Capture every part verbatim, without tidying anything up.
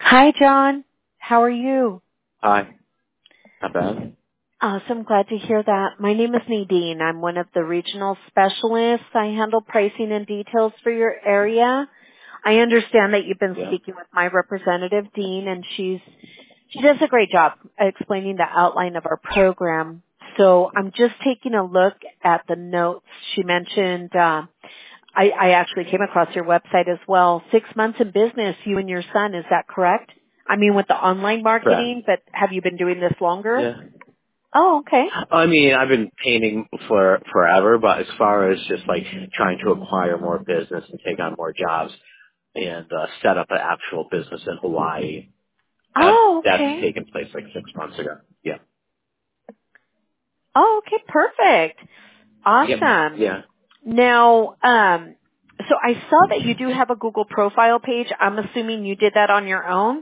Hi, John. How are you? Hi. Not bad. Awesome. Glad to hear that. My name is Nadine. I'm one of the regional specialists. I handle pricing and details for your area. I understand that you've been Yeah. speaking with my representative, Dean, and she's she does a great job explaining the outline of our program. So I'm just taking a look at the notes. She mentioned, uh, I, I actually came across your website as well. Six months in business, you and your son, is that correct? I mean, with the online Correct. marketing, but have you been doing this longer? Yeah. Oh, okay. I mean, I've been painting for forever, but as far as just like trying to acquire more business and take on more jobs and uh, set up an actual business in Hawaii, that Oh, that's okay. taken place like six months ago. Yeah. Oh, okay. Perfect. Yep. Awesome. Yeah. Now, um, so I saw that you do have a Google profile page. I'm assuming you did that on your own?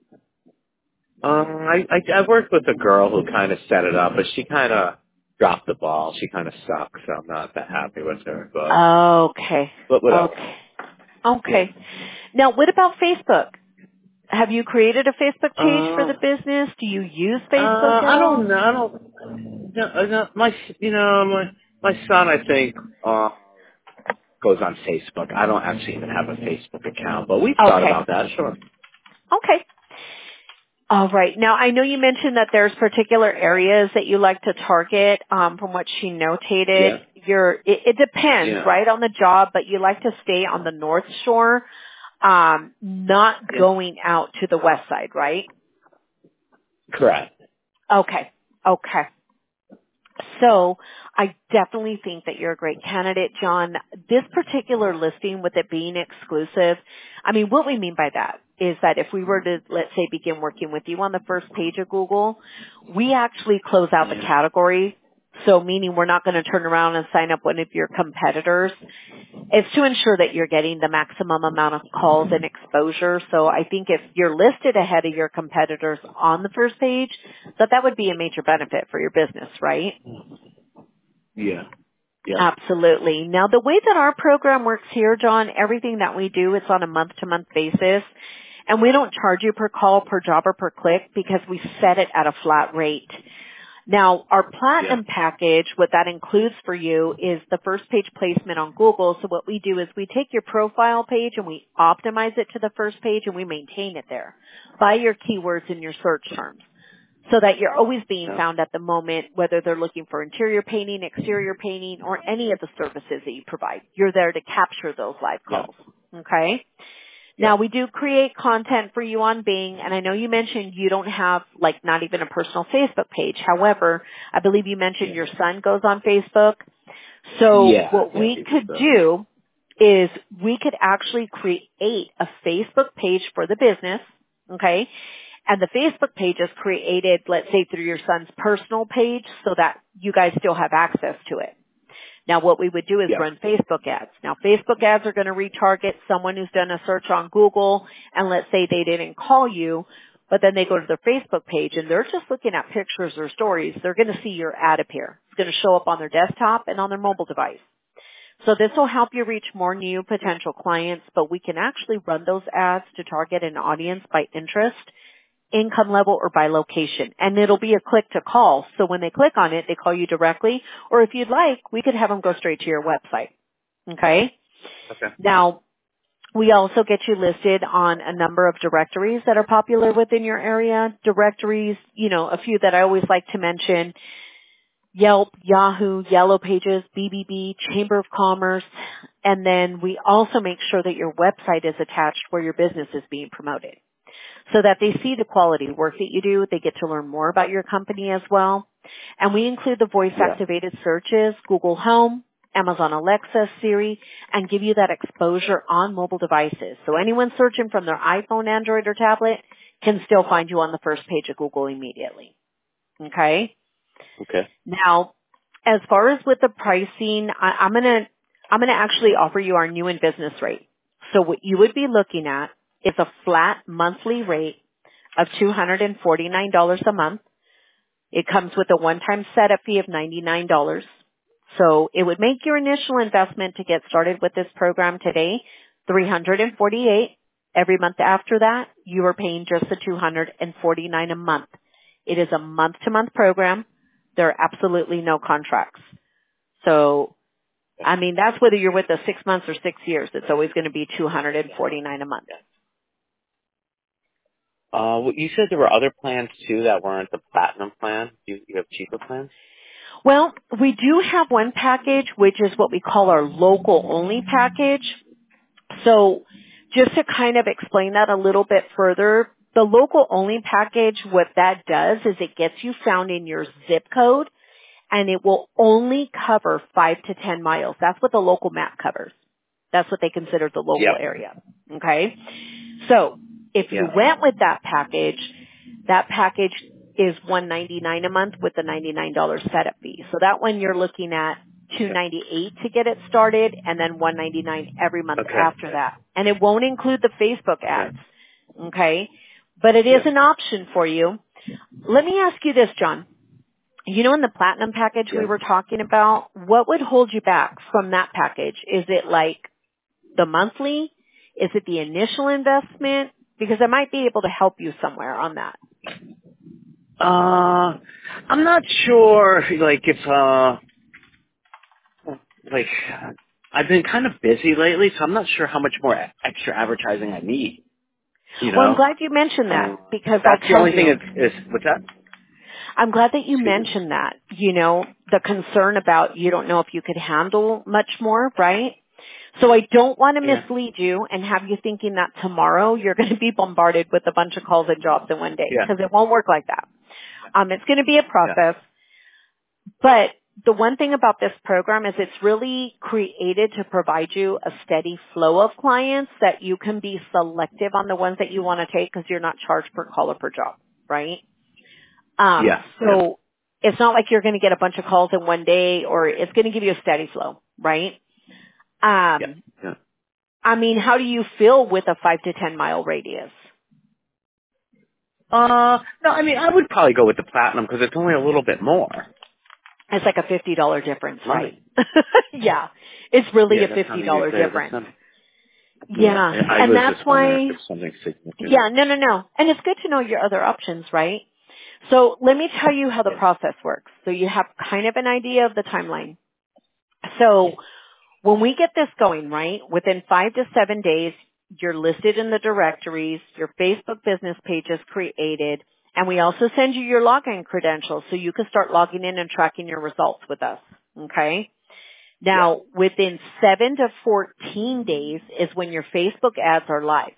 Um, I, I I worked with a girl who kind of set it up, but she kind of dropped the ball. She kind of sucks, so I'm not that happy with her. But Okay. but whatever. Okay. Yeah. Okay. Now, what about Facebook? Have you created a Facebook page for the Uh, business? Do you use Uh, Facebook at I don't all? know. I don't. No, uh, no, my, you know, my my son, I think, uh, goes on Facebook. I don't actually even have a Facebook account, but we've thought Okay. about that. Sure. Okay. All right. Now, I know you mentioned that there's particular areas that you like to target. Um, from what she notated, Yeah. you're, it, it depends, Yeah. right, on the job, but you like to stay on the North Shore, um, not Yeah. going out to the West Side, right? Correct. Okay. Okay. So I definitely think that you're a great candidate, John. This particular listing, with it being exclusive, I mean, what we mean by that is that if we were to, let's say, begin working with you on the first page of Google, we actually close out the Yeah. category. So meaning we're not going to turn around and sign up one of your competitors. It's to ensure that you're getting the maximum amount of calls and exposure. So I think if you're listed ahead of your competitors on the first page, that that would be a major benefit for your business, right? Yeah. Yep. Absolutely. Now, the way that our program works here, John, everything that we do, it's on a month-to-month basis. And we don't charge you per call, per job, or per click because we set it at a flat rate. Now, our Yeah. platinum package, what that includes for you is the first page placement on Google. So what we do is we take your profile page and we optimize it to the first page and we maintain it there by your keywords and your search terms, so that you're always being Yeah. found at the moment, whether they're looking for interior painting, exterior painting, or any of the services that you provide. You're there to capture those live Yeah. calls. Okay? Yeah. Now, we do create content for you on Bing, and I know you mentioned you don't have, like, not even a personal Facebook page. However, I believe you mentioned Yeah. your son goes on Facebook. So Yeah. what Yeah. we He just could uh, do is we could actually create a Facebook page for the business, okay? And the Facebook page is created, let's say, through your son's personal page so that you guys still have access to it. Now, what we would do is Yeah. run Facebook ads. Now, Facebook ads are going to retarget someone who's done a search on Google, and let's say they didn't call you, but then they go to their Facebook page and they're just looking at pictures or stories. They're going to see your ad appear. It's going to show up on their desktop and on their mobile device. So this will help you reach more new potential clients, but we can actually run those ads to target an audience by interest, income level, or by location. And it'll be a click to call. So when they click on it, they call you directly. Or if you'd like, we could have them go straight to your website. Okay? Okay. Now, we also get you listed on a number of directories that are popular within your area. Directories, you know, a few that I always like to mention: Yelp, Yahoo, Yellow Pages, B B B, Chamber of Commerce. And then we also make sure that your website is attached where your business is being promoted, so that they see the quality work that you do. They get to learn more about your company as well. And we include the Yeah. voice-activated searches, Google Home, Amazon Alexa, Siri, and give you that exposure on mobile devices. So anyone searching from their iPhone, Android, or tablet can still find you on the first page of Google immediately. Okay? Okay. Now, as far as with the pricing, I, I'm gonna I'm gonna actually offer you our new in business rate. So what you would be looking at is a flat monthly rate of two hundred forty-nine dollars a month. It comes with a one-time setup fee of ninety-nine dollars. So it would make your initial investment to get started with this program today three hundred forty-eight dollars. Every month after that, you are paying just the two hundred forty-nine dollars a month. It is a month-to-month program. There are absolutely no contracts. So, I mean, that's whether you're with us six months or six years. It's always going to be two hundred forty-nine dollars a month. Uh, well, you said there were other plans too that weren't the platinum plan. You, you have cheaper plans? Well, we do have one package, which is what we call our local only package. So just to kind of explain that a little bit further, the local only package, what that does is it gets you found in your zip code, and it will only cover five to ten miles. That's what the local map covers. That's what they consider the local Yep. area. Okay? So if you Yeah. went with that package, that package is one hundred ninety-nine dollars a month with a ninety-nine dollars setup fee. So that one you're looking at two hundred ninety-eight dollars to get it started, and then one hundred ninety-nine dollars every month Okay. after that. And it won't include the Facebook ads. Okay. Okay? But it is Yeah. an option for you. Let me ask you this, John. You know, in the platinum package Yeah. we were talking about, what would hold you back from that package? Is it like the monthly? Is it the initial investment? Because I might be able to help you somewhere on that. Uh, I'm not sure, like, if, uh, like, I've been kind of busy lately, so I'm not sure how much more extra advertising I need, you Well, I'm know? glad you mentioned that Uh, because that's I'll the tell only thing you. is, is what's that? I'm glad that you Excuse me. mentioned that. You know, the concern about you don't know if you could handle much more, right? So I don't want to Yeah. mislead you and have you thinking that tomorrow you're going to be bombarded with a bunch of calls and jobs in one day, Yeah. because it won't work like that. Um, it's going to be a Yeah. process. But the one thing about this program is it's really created to provide you a steady flow of clients that you can be selective on the ones that you want to take because you're not charged per call or per job, right? Um, Yeah. Yeah. so it's not like you're going to get a bunch of calls in one day, or it's going to give you a steady flow, right? Yeah. Um, Yeah. I mean, how do you feel with a five to ten mile radius? Uh, no, I mean, I would probably go with the platinum because it's only a little bit more. It's like a fifty dollars difference, right? Right. Yeah. It's really Yeah, a that's not fifty a big dollars deal. That's difference. not. Yeah, Yeah. I And was that's just wondering if why, there's something significant. yeah, no, no, no. And it's good to know your other options, right? So let me tell you how the Yeah. process works. So you have kind of an idea of the timeline. So when we get this going, right, within five to seven days, you're listed in the directories, your Facebook business page is created, and we also send you your login credentials so you can start logging in and tracking your results with us. Okay? Yeah. Now, within seven to fourteen days is when your Facebook ads are live.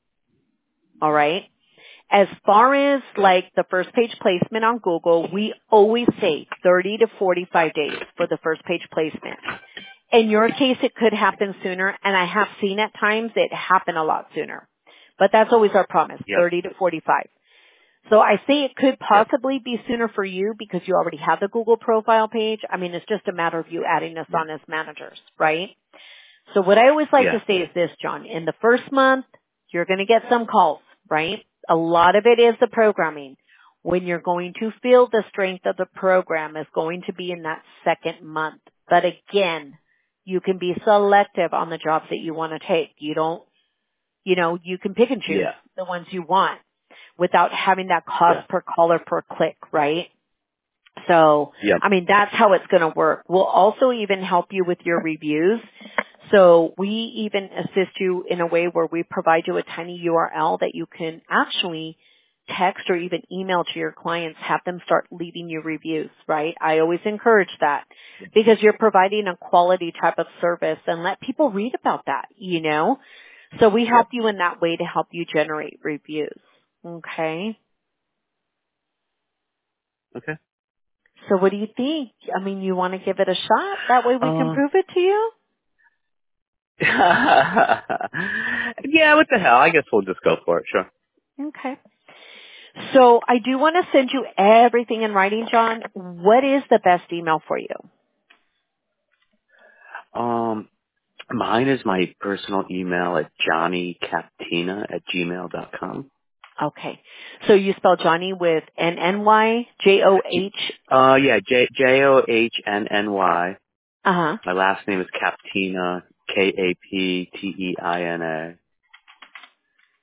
All right? As far as like the first page placement on Google, we always say thirty to forty-five days for the first page placement. In your case, it could happen sooner, and I have seen at times it happen a lot sooner. But that's always our promise, Yep. thirty to forty-five. So I say it could Yep. possibly be sooner for you because you already have the Google profile page. I mean, it's just a matter of you adding us Yeah. on as managers, right? So what I always like Yeah. to say is this, John. In the first month, you're going to get some calls, right? A lot of it is the programming. When you're going to feel the strength of the program is going to be in that second month. But again, you can be selective on the jobs that you want to take. You don't, you know, you can pick and choose Yeah. the ones you want without having that Yeah. cost per call or per click, right? So, Yep. I mean, that's how it's going to work. We'll also even help you with your reviews. So we even assist you in a way where we provide you a tiny U R L that you can actually text or even email to your clients, have them start leaving you reviews, right? I always encourage that because you're providing a quality type of service, and let people read about that, you know? So we help Yep. you in that way to help you generate reviews. Okay? Okay. So what do you think? I mean, you want to give it a shot? That way we can Uh, prove it to you? yeah, what the hell? I guess we'll just go for it, sure. Okay. So I do want to send you everything in writing, John. What is the best email for you? Um, mine is my personal email at johnnycaptina at gmail dot com. Okay. So you spell Johnny with N N Y, J O H. Uh, yeah, J J O H N N Y. Uh-huh. My last name is Captina, K A P T E I N A.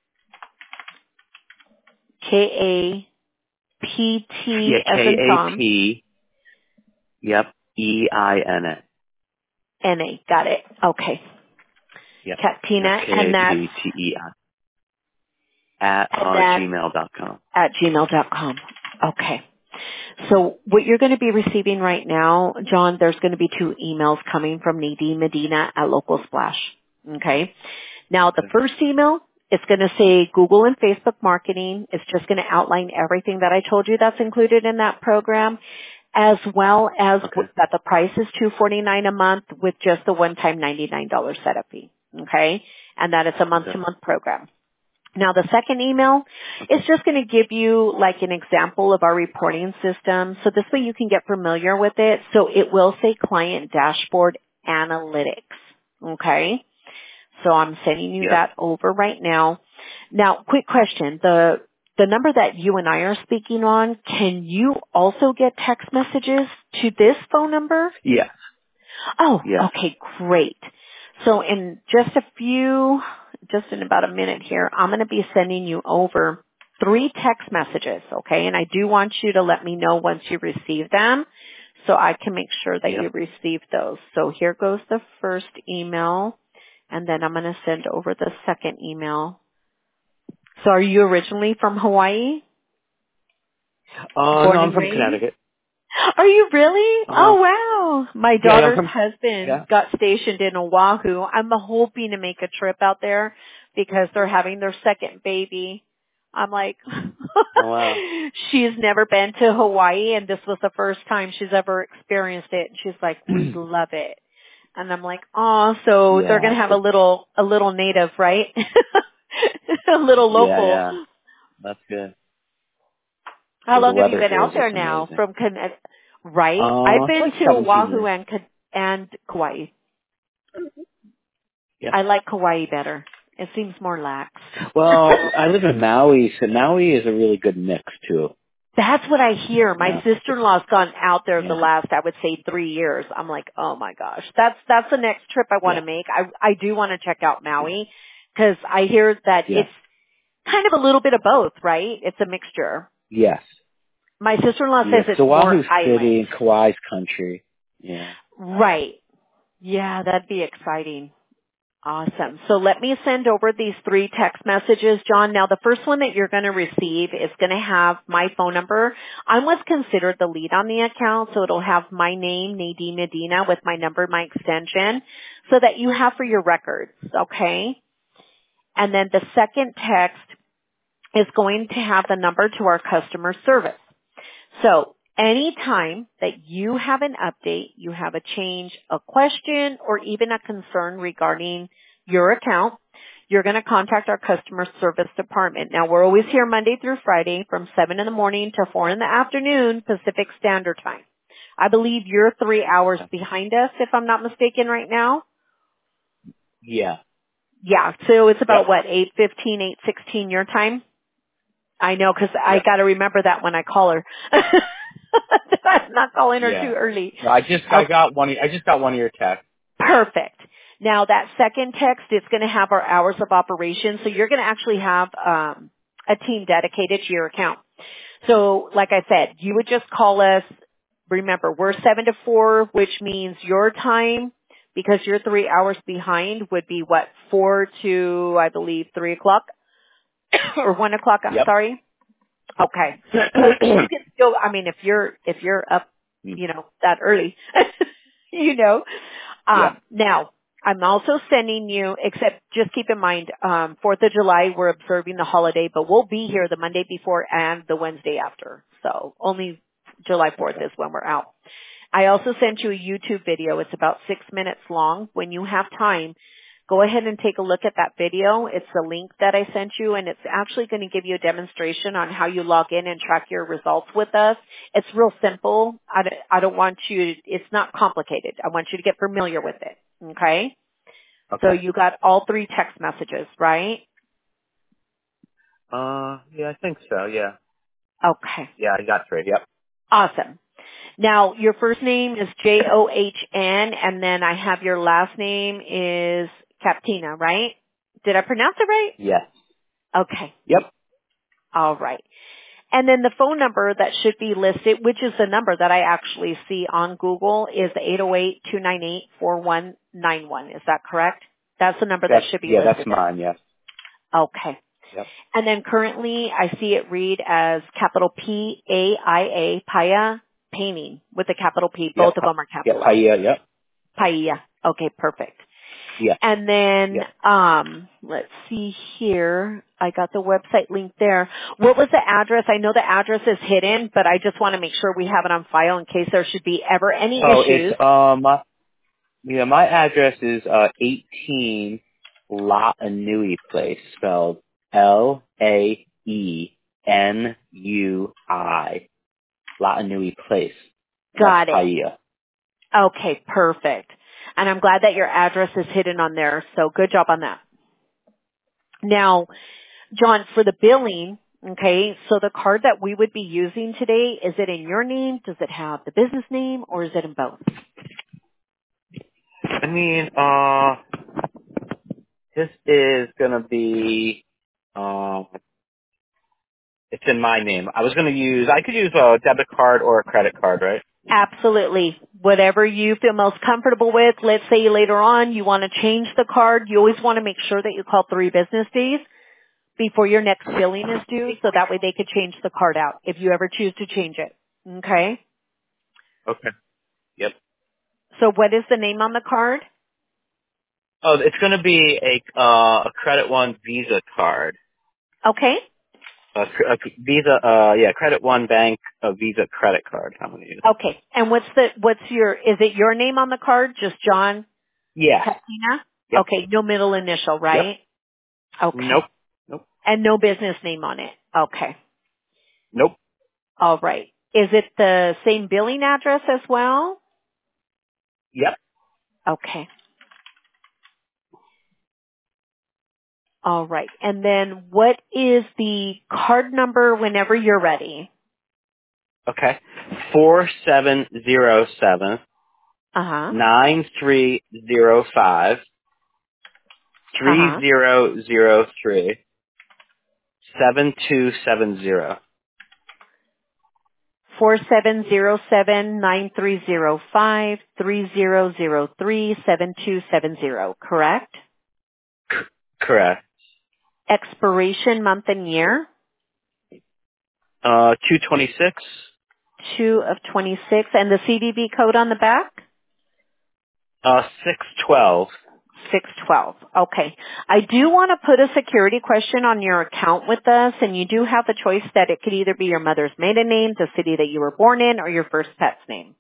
K A P T Yeah, as K in A Tom, P. Yep. E I N A. N A. Got it. Okay. Yep. Yep. Katina, K and A that's, P T E I at and uh, that's gmail dot com. at gmail dot com. Okay. So what you're going to be receiving right now, John, there's going to be two emails coming from Nadine Medina at Local Splash. Okay. Now the Okay. first email, it's going to say Google and Facebook marketing. It's just going to outline everything that I told you that's included in that program, as well as Okay. w- that the price is two hundred forty-nine dollars a month with just the one-time ninety-nine dollars setup fee. Okay. And that it's a Okay. month-to-month program. Now the second email is Okay. just going to give you like an example of our reporting system. So this way you can get familiar with it. So it will say client dashboard analytics. Okay. So I'm sending you Yep. that over right now. Now quick question. The, the number that you and I are speaking on, can you also get text messages to this phone number? Yeah. Oh, Yes. okay, great. So in just a few, just in about a minute here, I'm going to be sending you over three text messages, okay? And I do want you to let me know once you receive them so I can make sure that you Yep. receive those. So here goes the first email, and then I'm going to send over the second email. So are you originally from Hawaii? Uh, no, Born I'm and from raised? Connecticut. Are you really? Uh, Oh wow. My yeah, yeah, I'm daughter's from, husband yeah. got stationed in Oahu. I'm hoping to make a trip out there because they're having their second baby. I'm like, Oh, wow. she's never been to Hawaii and this was the first time she's ever experienced it. And she's like, we love it. And I'm like, oh, so they're going Yeah. to have a It's, little, a little native, right? A little yeah, local. yeah. That's good. How Yeah, the long have you weather been here is out there just now amazing. from Connecticut? Right. I've Uh, it's been like to seventeen Oahu years. and Ka- and Kauai. Yep. I like Kauai better. It seems more lax. Well, I live in Maui, so Maui is a really good mix too. That's what I hear. My Yeah. It's, sister-in-law's gone out there the yeah. last, I would say, three years. I'm like, oh my gosh, that's that's the next trip I want Yeah. to make. I I do want to check out Maui because I hear that Yeah. it's kind of a little bit of both, right? It's a mixture. Yes. My sister-in-law Yeah. says 'Cause it's more Oahu City island. and Kauai's country. Yeah. Right. Yeah, that'd be exciting. Awesome. So let me send over these three text messages, John. Now the first one that you're going to receive is going to have my phone number. I'm what's considered the lead on the account, so it'll have my name, Nadine Medina, with my number, my extension, so that you have for your records, okay? And then the second text is going to have the number to our customer service. So anytime that you have an update, you have a change, a question, or even a concern regarding your account, you're going to contact our customer service department. Now we're always here Monday through Friday from seven in the morning to four in the afternoon Pacific Standard Time. I believe you're three hours behind us if I'm not mistaken right now. Yeah. Yeah, so it's about Yep. what, eight fifteen, eight sixteen your time? I know, because I Yep. got to remember that when I call her. I'm not calling her too Yeah. early. No, I just I Oh, got one. I just got one of your texts. perfect. Now that second text is going to have our hours of operation, so you're going to actually have um, a team dedicated to your account. So, like I said, you would just call us. Remember, we're seven to four, which means your time, because you're three hours behind, would be what, four to I believe three o'clock or one o'clock. I'm Yep. sorry. Okay. So you can still, I mean, if you're, if you're up, you know, that early, you know, Yeah. um, now I'm also sending you, except just keep in mind, um, fourth of July, we're observing the holiday, but we'll be here the Monday before and the Wednesday after. So only July fourth Okay. is when we're out. I also sent you a YouTube video. It's about six minutes long. When you have time, go ahead and take a look at that video. It's the link that I sent you, and it's actually going to give you a demonstration on how you log in and track your results with us. It's real simple. I don't, I don't want you, it's not complicated. I want you to get familiar with it. Okay? So Okay. you got all three text messages, right? Uh, yeah, I think so. Yeah. Okay. Yeah, I got three. Yep. Awesome. Now, your first name is J O H N, and then I have your last name is Captina, right? Did I pronounce it right? Yes. Okay. Yep. All right. And then the phone number that should be listed, which is the number that I actually see on Google, is eight oh eight, two nine eight, four one nine one. Is that correct? That's the number That's, that should be yeah, listed. that's mine, yes. Okay. Yep. And then currently I see it read as capital P A I A, Paya Painting, with a capital P. Both Yep. of them are Yeah, capitalized. Paya, yep. Paya. Okay, perfect. Yeah. And then, Yep. um, let's see here. I got the website link there. What was the address? I know the address is hidden, but I just want to make sure we have it on file in case there should be ever any Oh, issues. it's, um, yeah, my address is, uh, eighteen La Anui Place, spelled L A E N U I. La Anui Place. Got That's it. Paya. Okay, perfect. And I'm glad that your address is hidden on there, so good job on that. Now, John, for the billing, okay, so the card that we would be using today, is it in your name? Does it have the business name, or is it in both? I mean, uh, this is gonna be, um, it's in my name. I was gonna use, I could use a debit card or a credit card, right? Absolutely. Whatever you feel most comfortable with. Let's say later on you want to change the card. You always want to make sure that you call three business days before your next billing is due, so that way they could change the card out if you ever choose to change it. Okay? Okay. Yep. So what is the name on the card? Oh, it's gonna be a, uh, a Credit One Visa card. Okay? A, cr- a Visa, uh, yeah, Credit One Bank, a Visa credit card. How many? Okay. And what's the, what's your, is it your name on the card? Just John Yeah. Katina? Yep. Okay. No middle initial, Yep. right? Okay. Nope. Nope. And no business name on it. Okay. Nope. All right. Is it the same billing address as well? Yep. Okay. All right. And then what is the card number whenever you're ready? Okay. Four seven zero seven Uh-huh. nine three zero five three Uh-huh. zero zero three seven two seven zero. Four seven zero seven nine three zero five three zero zero three seven two seven zero, correct? Correct. Expiration month and year? Uh, two twenty six. Two of twenty-six. And the C V V code on the back? Uh, six twelve. six twelve. Okay. I do want to put a security question on your account with us, and you do have the choice that it could either be your mother's maiden name, the city that you were born in, or your first pet's name.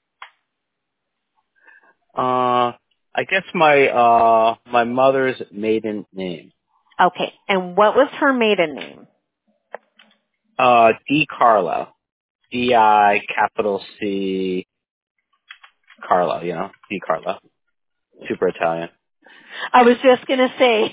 Uh, I guess my uh my mother's maiden name. Okay. And what was her maiden name? Uh, D Carlo. D I capital C Carlo. You know, D Carlo. Super Italian. I was just going to say.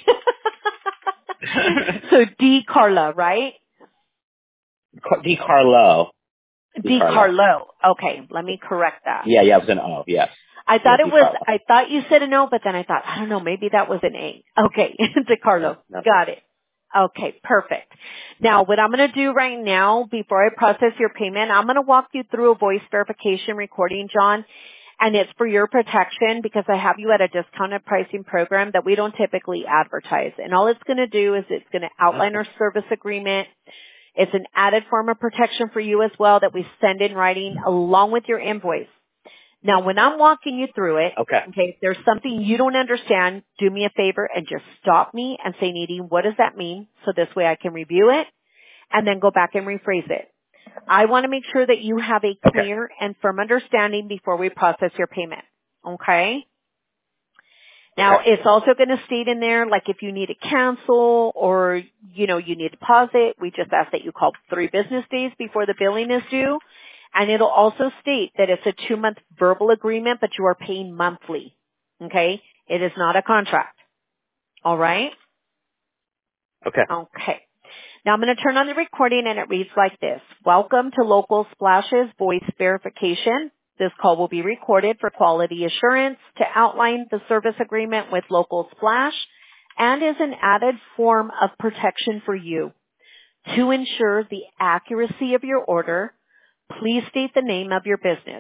So D. Carla, right? Car- D Carlo. D D. Carlo. Carlo. Okay. Let me correct that. Yeah, yeah, it was an O. Yes. I Yeah, thought it D was, Carlo. I thought you said a no, but then I thought, I don't know, maybe that was an A. Okay. DeCarlo. No, no. Got it. Okay. Perfect. Now, what I'm going to do right now, before I process your payment, I'm going to walk you through a voice verification recording, John. And it's for your protection because I have you at a discounted pricing program that we don't typically advertise. And all it's going to do is it's going to outline our service agreement. It's an added form of protection for you as well that we send in writing along with your invoice. Now, when I'm walking you through it, Okay. okay, if there's something you don't understand, do me a favor and just stop me and say, Needy, what does that mean? So this way I can review it and then go back and rephrase it. I want to make sure that you have a Okay. clear and firm understanding before we process your payment. Okay? Now, Okay. it's also going to state in there, like if you need to cancel or, you know, you need to pause it, we just ask that you call three business days before the billing is due. And it'll also state that it's a two-month verbal agreement, but you are paying monthly. Okay? It is not a contract. All right? Okay. Okay. Now I'm going to turn on the recording and it reads like this. Welcome to Local Splash's voice verification. This call will be recorded for quality assurance to outline the service agreement with Local Splash and is an added form of protection for you. To ensure the accuracy of your order, please state the name of your business.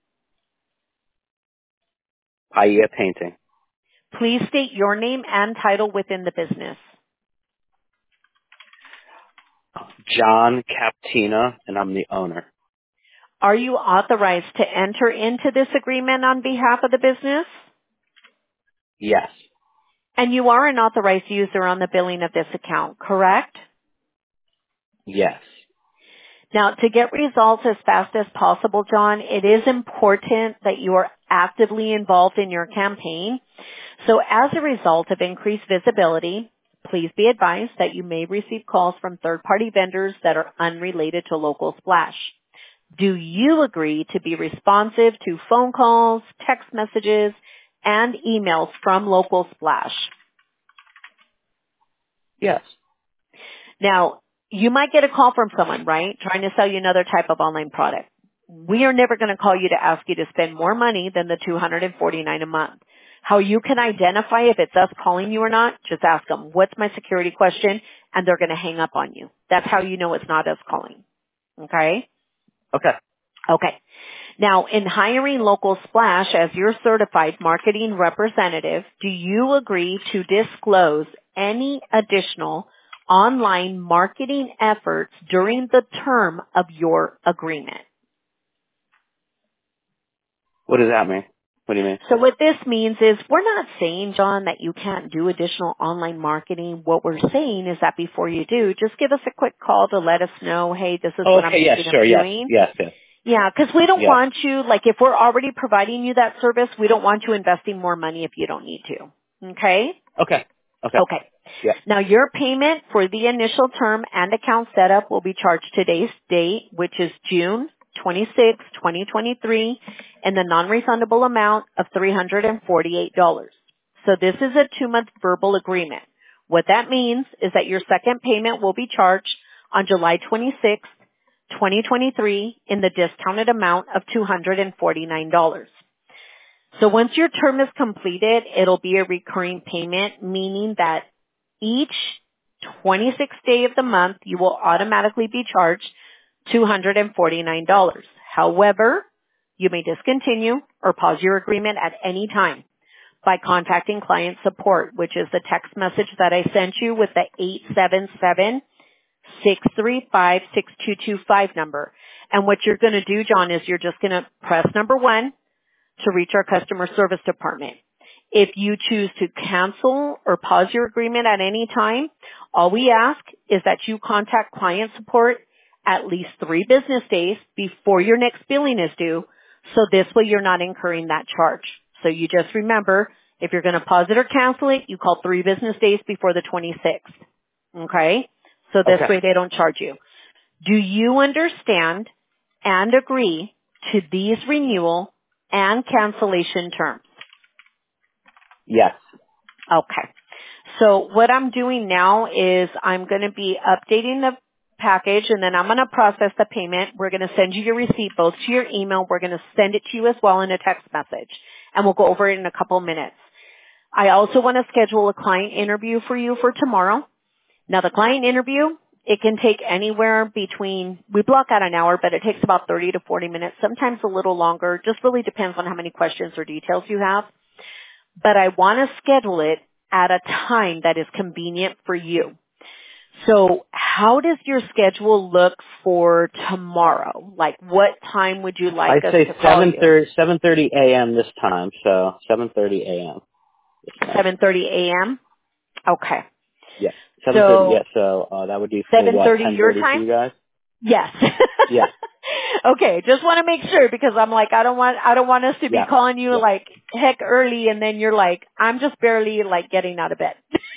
Paia Painting. Please state your name and title within the business. John Captina, and I'm the owner. Are you authorized to enter into this agreement on behalf of the business? Yes. And you are an authorized user on the billing of this account, correct? Yes. Now, to get results as fast as possible, John, it is important that you are actively involved in your campaign. So as a result of increased visibility, please be advised that you may receive calls from third-party vendors that are unrelated to Local Splash. Do you agree to be responsive to phone calls, text messages, and emails from Local Splash? Yes. Now, you might get a call from someone, right, trying to sell you another type of online product. We are never going to call you to ask you to spend more money than the two hundred forty-nine dollars a month. How you can identify if it's us calling you or not, just ask them, what's my security question? And they're going to hang up on you. That's how you know it's not us calling. Okay? Okay. Okay. Now, in hiring Local Splash as your certified marketing representative, do you agree to disclose any additional online marketing efforts during the term of your agreement? What does that mean? What do you mean? So what this means is we're not saying, John, that you can't do additional online marketing. What we're saying is that before you do, just give us a quick call to let us know, hey, this is Oh, what okay. I'm Yes. thinking Sure. of Yes. doing. Yes. Yes. Yeah, because we don't Yes. want you, like if we're already providing you that service, we don't want you investing more money if you don't need to. Okay? Okay. Okay. Okay. Yeah. Now your payment for the initial term and account setup will be charged today's date, which is June twenty-sixth, twenty twenty-three, in the non-refundable amount of three hundred forty-eight dollars. So this is a two-month verbal agreement. What that means is that your second payment will be charged on July twenty-sixth, twenty twenty-three, in the discounted amount of two hundred forty-nine dollars. So once your term is completed, it'll be a recurring payment, meaning that each twenty-sixth day of the month, you will automatically be charged two hundred forty-nine dollars. However, you may discontinue or pause your agreement at any time by contacting client support, which is the text message that I sent you with the eight seven seven, six three five, six two two five number. And what you're going to do, John, is you're just going to press number one to reach our customer service department. If you choose to cancel or pause your agreement at any time, all we ask is that you contact client support at least three business days before your next billing is due, so this way you're not incurring that charge. So you just remember, if you're going to pause it or cancel it, you call three business days before the twenty-sixth. Okay? So this Okay. way they don't charge you. Do you understand and agree to these renewal and cancellation terms? Yes. Okay. So what I'm doing now is I'm going to be updating the package, and then I'm going to process the payment. We're going to send you your receipt both to your email. We're going to send it to you as well in a text message, and we'll go over it in a couple minutes. I also want to schedule a client interview for you for tomorrow. Now, the client interview, it can take anywhere between, we block out an hour, but it takes about thirty to forty minutes, sometimes a little longer. Just really depends on how many questions or details you have. But I want to schedule it at a time that is convenient for you. So how does your schedule look for tomorrow? Like, what time would you like I'd us say to call you? seven thirty a.m. this time, so seven thirty a.m. seven thirty a.m.? Okay. Yeah. seven thirty, yeah, so uh, that would be for seven what, thirty your ten thirty for time? you guys? Yes. Yeah. Okay, just want to make sure because I'm like, I don't want, I don't want us to be Yeah. calling you Yeah. like heck early and then you're like, I'm just barely like getting out of bed.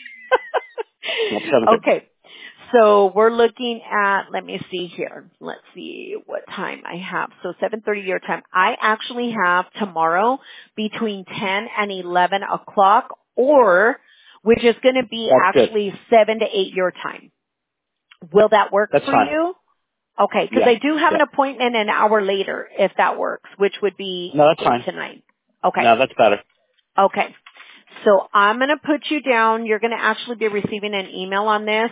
Well, seven thirty. Okay. So we're looking at, let me see here. Let's see what time I have. So seven thirty your time. I actually have tomorrow between ten and eleven o'clock, or which is going to be That's good. actually seven to eight your time. Will that work That's for fine. you? Okay, because Yeah. I do have Yeah. an appointment an hour later, if that works, which would be No, that's eight fine. to nine. Okay. No, that's better. Okay. So I'm going to put you down. You're going to actually be receiving an email on this.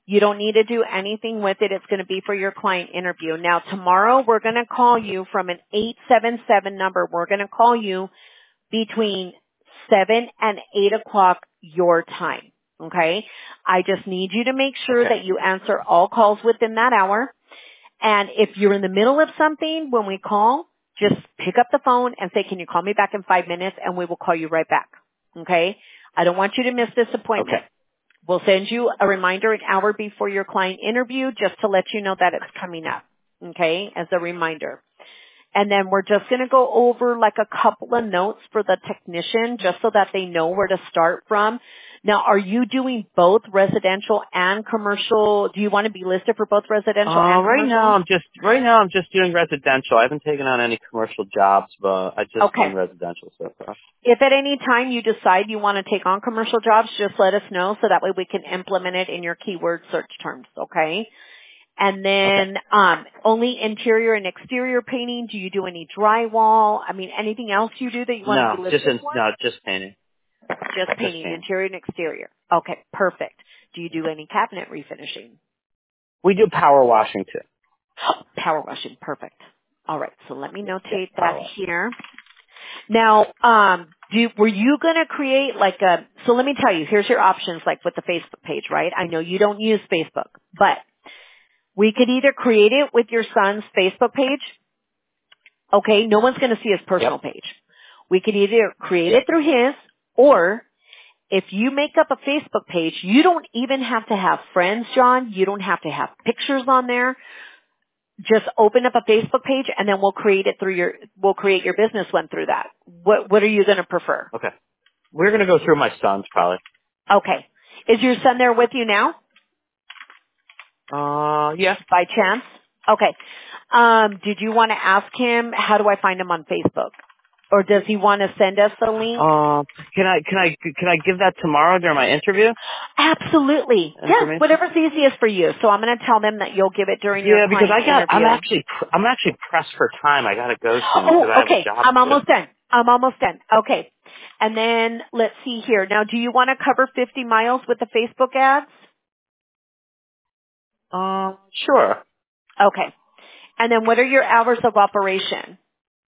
You don't need to do anything with it. It's going to be for your client interview. Now, tomorrow we're going to call you from an eight seven seven number. We're going to call you between seven and eight o'clock your time. Okay? I just need you to make sure Okay. that you answer all calls within that hour. And if you're in the middle of something when we call, just pick up the phone and say, can you call me back in five minutes? And we will call you right back. Okay? I don't want you to miss this appointment. Okay. We'll send you a reminder an hour before your client interview just to let you know that it's coming up. Okay? As a reminder. And then we're just going to go over like a couple of notes for the technician just so that they know where to start from. Now, are you doing both residential and commercial? Do you want to be listed for both residential Uh, and right commercial? now I'm just right now I'm just doing residential. I haven't taken on any commercial jobs, but I just Okay. doing residential so far. If at any time you decide you want to take on commercial jobs, just let us know so that way we can implement it in your keyword search terms, okay? And then Okay. um, only interior and exterior painting. Do you do any drywall? I mean, anything else you do that you want to No, be just listed in, for? no, just painting. Just Just painting, painting. interior and exterior. Okay, perfect. Do you do any cabinet refinishing? We do power washing too. Power washing, perfect. All right, so let me Yeah, notate power that washing. here. Now, um, do were you going to create like a? So let me tell you. Here's your options, like with the Facebook page, right? I know you don't use Facebook, but we could either create it with your son's Facebook page. Okay, no one's going to see his personal Yep. page. We could either create Yep. it through his, or if you make up a Facebook page, you don't even have to have friends, John. You don't have to have pictures on there. Just open up a Facebook page and then we'll create it through your, we'll create your business one through that. What, what are you going to prefer? Okay. We're gonna go through my son's probably. Okay. Is your son there with you now Uh, yeah. by chance? Okay. Um, did you want to ask him, how do I find him on Facebook? Or does he want to send us a link? Um, can I can I can I give that tomorrow during my interview? Absolutely. Yeah, Information. whatever's easiest for you. So I'm going to tell them that you'll give it during your Yeah, because client I got I'm interview. actually pr- I'm actually pressed for time. I gotta go soon because I Oh, have a okay. job I'm to do. almost done. I'm almost done. Okay. And then let's see here. Now, do you want to cover fifty miles with the Facebook ads? Um, sure. Okay. And then what are your hours of operation?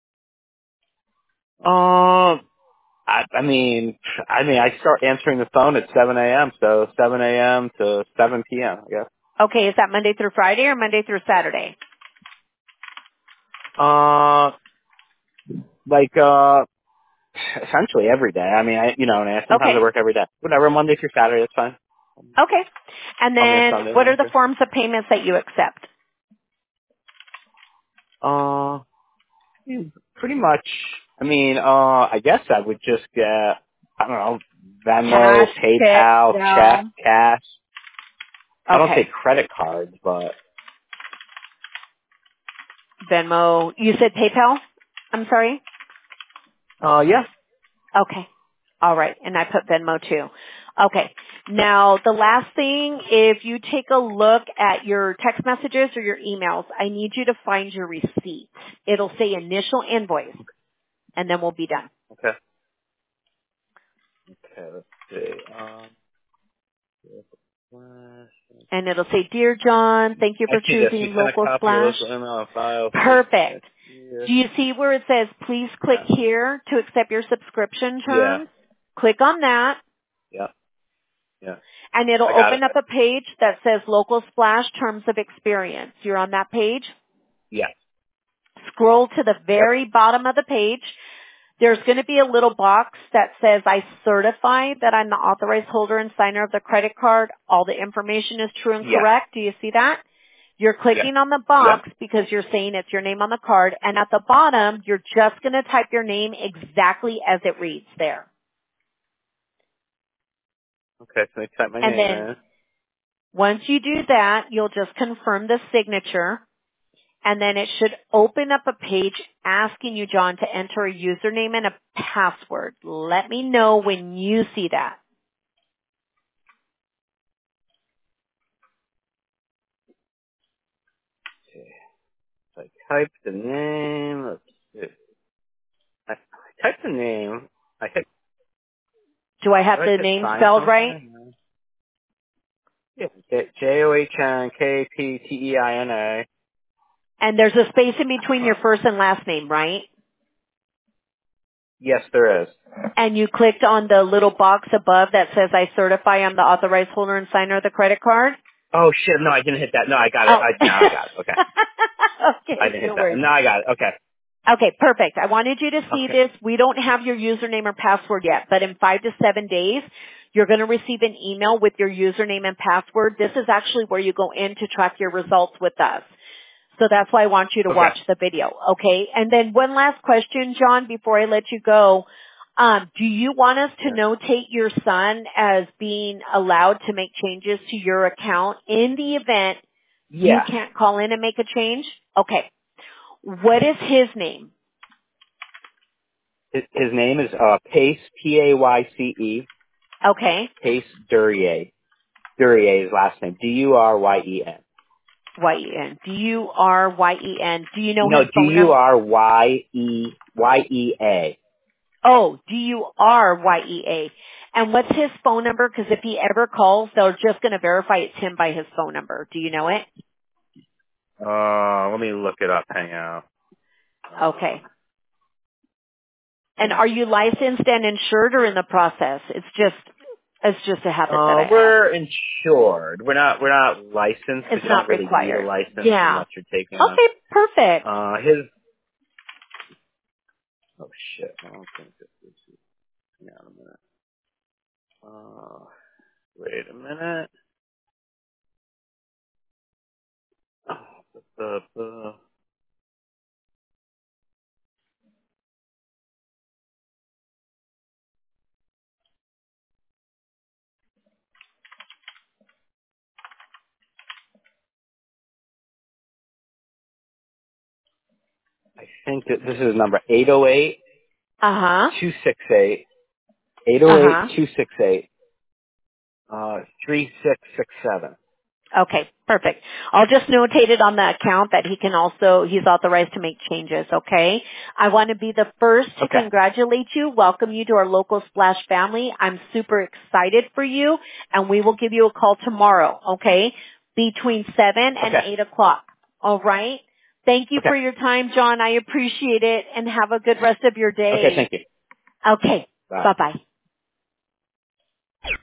Um, I, I mean, I mean, I start answering the phone at seven a.m. So seven a.m. to seven p.m. I guess. Okay. Is that Monday through Friday or Monday through Saturday? Uh, like uh, essentially every day. I mean, I you know, and I, sometimes I Okay. work every day. Whatever, Monday through Saturday, that's fine. Okay. And Call me on then Sunday. what I are don't the care. forms of payments that you accept? Uh, pretty much. I mean, uh, I guess I would just get I don't know, Venmo, Cash, check, PayPal, check, Zelle. cash. I don't Okay. take credit cards, but Venmo. You said PayPal? I'm sorry? uh, yeah. Okay. All right. And I put Venmo too. Okay. Now, the last thing, if you take a look at your text messages or your emails, I need you to find your receipt. It'll say initial invoice, and then we'll be done. Okay. Okay. Let's see. Um. And it'll say, Dear John, thank you I for see this. You choosing sent a Local copy of Splash. local email and file. Please check Perfect. here. Do you see where it says, please click Yeah. here to accept your subscription Yeah. terms? Click on that. Yeah. Yeah. And it'll I got it. open up a page that says Local Splash Terms of Experience. You're on that page. Yeah. Scroll to the Yep. very bottom of the page. There's going to be a little box that says, I certify that I'm the authorized holder and signer of the credit card. All the information is true and Yeah. correct. Do you see that? You're Yeah. clicking on the Yep. box because you're saying it's your name on the card. And at the bottom, you're just going to type your name exactly as it reads there. Okay. So I type my And name then in. once you do that, you'll just confirm the signature. And then it should open up a page asking you, John, to enter a username and a password. Let me know when you see that. Okay. So I type the name. Let's see. I, I type the name. I hit. Do I have Did I the hit name sign spelled right? something? Yeah. J O H N K P T E I N A. And there's a space in between your first and last name, right? Yes, there is. And you clicked on the little box above that says, I certify I'm the authorized holder and signer of the credit card? Oh shit! No, I didn't hit that. No, I got it. Oh. I, now I got it. Okay. Okay, I didn't hit no that. worries. No, I got it. Okay. Okay, perfect. I wanted you to see Okay. this. We don't have your username or password yet, but in five to seven days, you're going to receive an email with your username and password. This is actually where you go in to track your results with us. So that's why I want you to Okay. watch the video, okay? And then one last question, John, before I let you go. Um, do you want us to Yeah. notate your son as being allowed to make changes to your account in the event you Yeah. can't call in and make a change? Okay. What is his name? His, his name is uh, Pace, P A Y C E, Okay. Pace Duryea. Duryea is last name. D U R Y E N. Y E N. D U R Y E N. Do you know No, his D phone U number? R Y E Y E A. Oh, D U R Y E A. And what's his phone number? Because if he ever calls, they're just going to verify it's him by his phone number. Do you know it? Uh, let me look it up. Hang out. Okay. And are you licensed and insured or in the process? It's just, it's just a habit that Uh, I have. we're insured. We're not. We're not licensed. It's You not don't really need a required. license Yeah. unless you're taking on. Okay, perfect. Uh, his. Oh shit! I don't think this is. Hang on a minute. Uh, wait a minute. Uh, the, the, I think that this is number eight oh eight Uh-huh. two six eight. eight oh eight Uh-huh. two six eight. Uh, three six six seven. Okay, perfect. I'll just notate it on the account that he can also, he's authorized to make changes, okay? I want to be the first to Okay. congratulate you, welcome you to our local Splash family. I'm super excited for you, and we will give you a call tomorrow, okay? Between seven and Okay. eight o'clock, all right? Thank you Okay. for your time, John. I appreciate it, and have a good rest of your Okay, day. thank you. Okay, Bye. bye-bye.